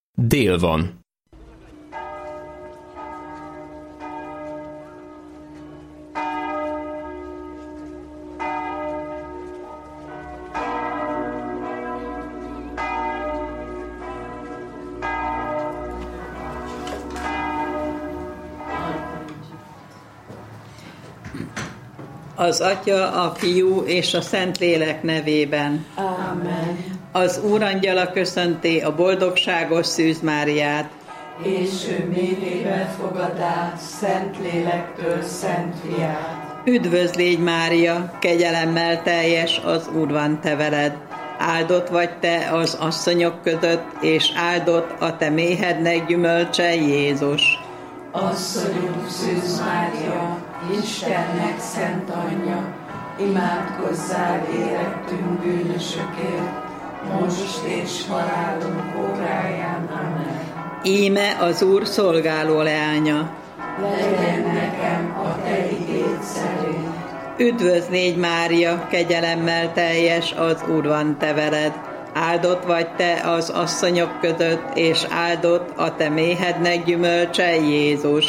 Dél van. Az Atya, a Fiú és a Szentlélek nevében. Amen. Az Úrangyala köszönti a boldogságos Szűz Máriát. És ő méhébe fogad át Szentlélektől Szent Fiát. Üdvözl légy, Mária, kegyelemmel teljes, az Úr van te veled. Áldott vagy te az asszonyok között, és áldott a te méhednek gyümölcse, Jézus. Asszonyunk Szűz Mária, Istennek szent anyja, imádkozzál érettünk bűnösökért, most és halálunk óráján. Amen. Íme az Úr szolgáló leánya. Legyen nekem a te igéd szerint. Üdvözl légy, Mária, kegyelemmel teljes, az Úr van te veled. Áldott vagy te az asszonyok között, és áldott a te méhednek gyümölcse, Jézus.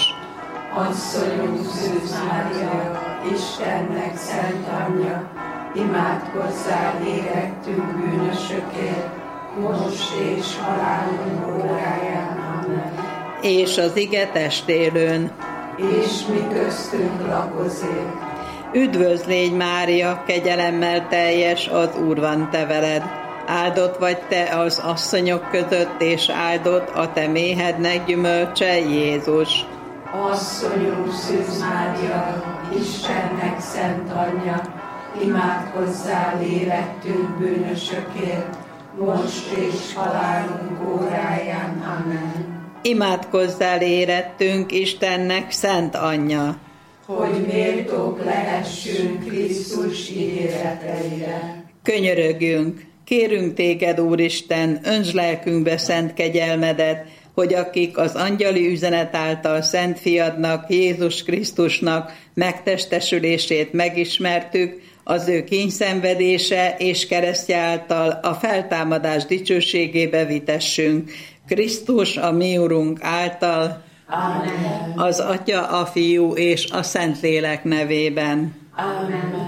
Asszonyunk Szűz Mária, Istennek szent anyja, imádkozzál érettünk bűnösökért, most és halálunk óráján. Amen. És az ige testélőn. És mi köztünk lakozik. Üdvözl légy, Mária, kegyelemmel teljes, az Úr van te veled. Áldott vagy te az asszonyok között, és áldott a te méhednek gyümölcse, Jézus. Asszonyunk Szűz Mária, Istennek szent anyja, imádkozzál érettünk bűnösökért, most és halálunk óráján. Amen. Imádkozzál érettünk, Istennek szent anyja, hogy méltók lehessünk Krisztus ígéreteire. Könyörögjünk, kérünk téged, Úristen, öntsd lelkünkbe szent kegyelmedet, hogy akik az angyali üzenet által Szent Fiadnak, Jézus Krisztusnak megtestesülését megismertük, az ő kínszenvedése és keresztje által a feltámadás dicsőségébe vitessünk. Krisztus, a mi Urunk által. Amen. Az Atya, a Fiú és a Szentlélek nevében. Amen.